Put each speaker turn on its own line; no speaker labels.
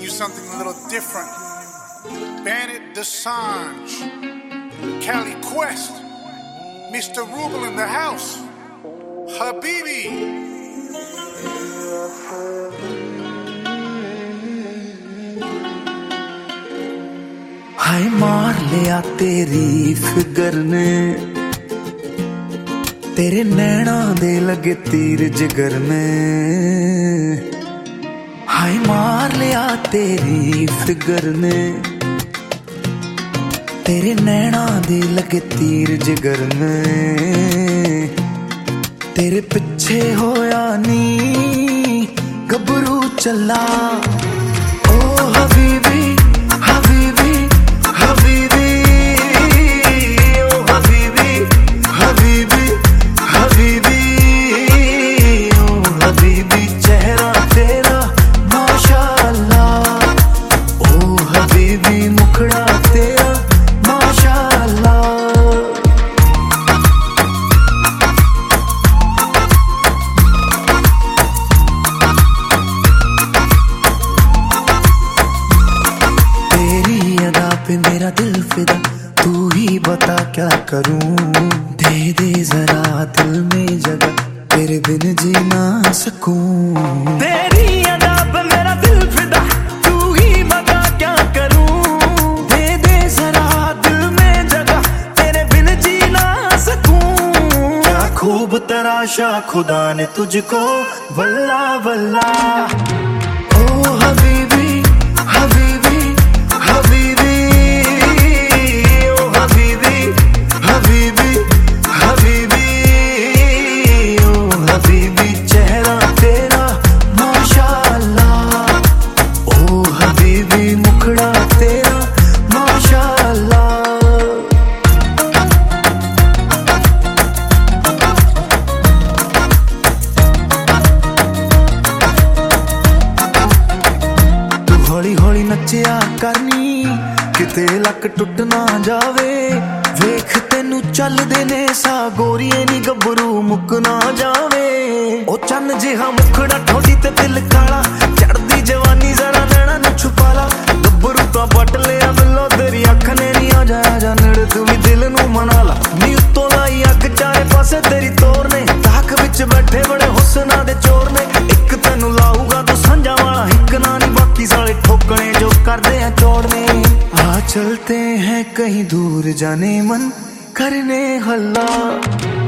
you something a little different. Bandit Desange, Cali Quest, Mr. Ruble in the house, Habibi.
हाय मार लिया तेरी figure ने, तेरे नैना दे लगे तीर जिगर में। हाय मार लिया तेरी फिगर ने, तेरे नैना दे लगे तीर जिगर में। तेरे पिछे होया नी गबरू चला, ओ हबीबी हबीबी हबीबी, ओ हबीबी हबीबी हबीबी, ओ हबीबी चेहरा तेरा माशाअल्लाह, ओ हबीबी मुखड़ा तेरा माशाअल्लाह। तेरी अदा पे मेरा दिल फिदा, तू ही बता क्या करूं। दे दे जरा दिल में जगह, तेरे बिन जी ना सकूं। तेरी अदा पे मेरा दिल फिदा, तू ही बता क्या करूं। दे दे जरा दिल में जगह, तेरे बिन जी ना सकूं। क्या खूब तराशा खुदा ने तुझको, वल्ला वल्ला। ओ हबीबी हबीबी हबीबी, ओ हबीबी हबीबी हबीबी, ओ हबीबी चेहरा तेरा माशाअल्लाह, ओ हबीबी मुखड़ा तेरा माशाअल्लाह। तू हौली हौली नचिया करनी, किते लक टुट ना जावे। वेख तेनू चलदे ने सा गोरीए नी गबरू मुक ना जावे। ओ चन्न जिहा मुखड़ा ठोडी ते दिल काला, चढ़दी जवानी जरा नैना नु छुपाला। गबरू तो पट लिया मिलो तेरी अख ने नी, आ जा नेड़े तू भी दिल नु मना ला। नी उत्तों लाई अग चारे पासे तेरी तोर ने, ताक विच बैठे बड़े हुस्ना दे चोर ने। इक तेनू लाऊगा तो संजा वाला हिक ना नी, बाकी साले ठोकने जो करदे हैं चोड़ने। आ चलते हैं कहीं दूर जाने मन करने हल्ला।